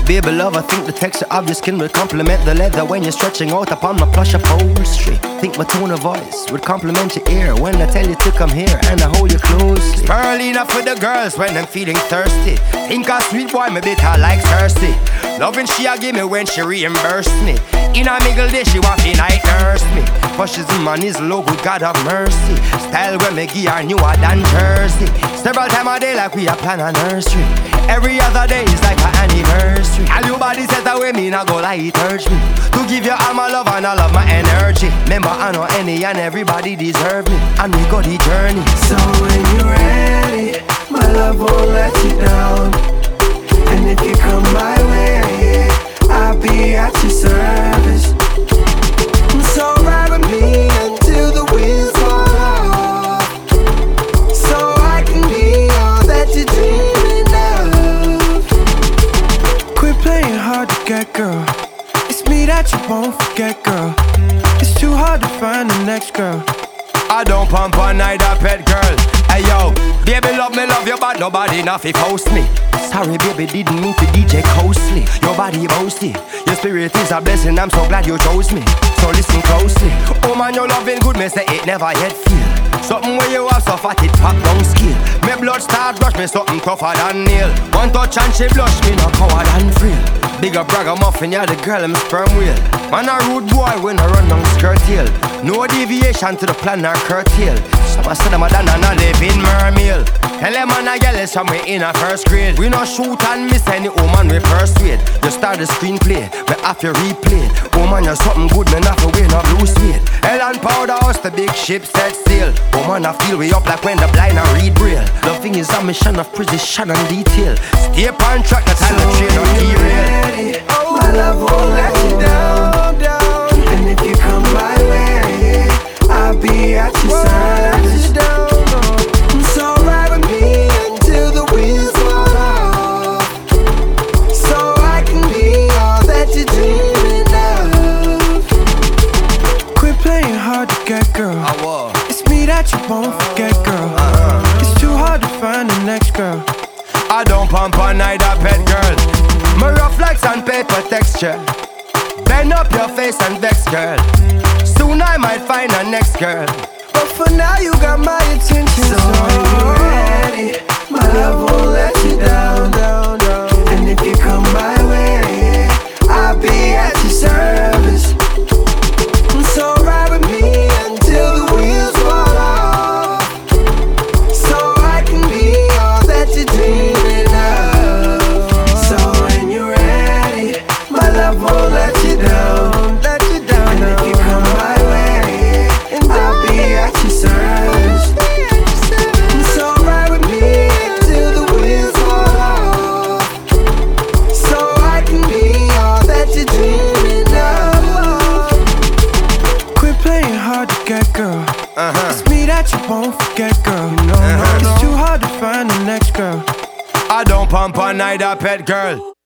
Baby love, I think the texture of your skin will complement the leather when you're stretching out upon my plush upholstery. Think my tone of voice would compliment your ear when I tell you to come here and I hold you closely. Spirulina for the girls when I'm feeling thirsty. Think a sweet boy, me bitter like thirsty. Loving she a give me when she reimburse me. In a middle day she want me night nurse me. Pushes in my knees low, good God have mercy. Style when me give her newer than Jersey. Several times a day like we a plan a nursery. Every other day is like an anniversary. All your body set away me, not go like it urge me to give you all my love and all of my energy. Remember I know any and everybody deserve me, and we go the journey. So when you're ready, my love won't let you down. And if you come my way, I'll be at your service. So ride with me until the wheels fall off, so I can be all that you're dreaming of. Quit playing hard to get, girl. It's me that you won't forget, girl. It's too hard to find the next girl. I don't pump on neither pet girl. Hey yo, baby love me love you, but nobody nothing post me. Sorry baby, didn't mean to DJ closely. Your body boasty, your spirit is a blessing. I'm so glad you chose me, so listen closely. Oh man, your loving good, me say it never yet feel. Something where you have so fat it pop down scale. Me blood start rush me something tougher than nail. One touch and she blush me no coward and frail. Bigger bragger muffin, yeah the girl I'm sperm wheel. Man a rude boy when I run down skirt tail. No deviation to the plan or curtail. Some a say them a done and a live in mermail. Tell them man a girl is somewhere in a first grade. We no shoot and miss any woman we persuade. You start the screenplay, me have to replay. Woman you're something good, me not to win no blue suede. Hell and powder house, the big ship set sail. Woman I feel we up like when the blind a read braille. Loving is a mission of precision and detail. Stay on track, the time the train on derail. My love won't let you down. And if you come my way, I'll be at your service. So ride with me until the wheels fall off, so I can be all that you're dreaming of. Quit playing hard to get, girl. It's me that you won't forget, girl. It's too hard to find the next girl. I don't pump on neither pet girl. Me rough like sandpaper texture. Bend up your face and vex, girl. Soon I might find a next girl, but for now you got my attention. So when you're ready, my love won't let you down. And if you come my way, I'll be at your service. So ride with me until the wheels fall off, so I can be all that you're dreaming of. So when you're ready, my love won't let you down. And if you come my way, I'll be at your service. So ride with me till the wheels fall off, so I can be all that you're dreaming of. Quit playing hard to get, girl. It's me that you won't forget, girl. It's too hard to find the next girl. I don't pump on neither pet girl.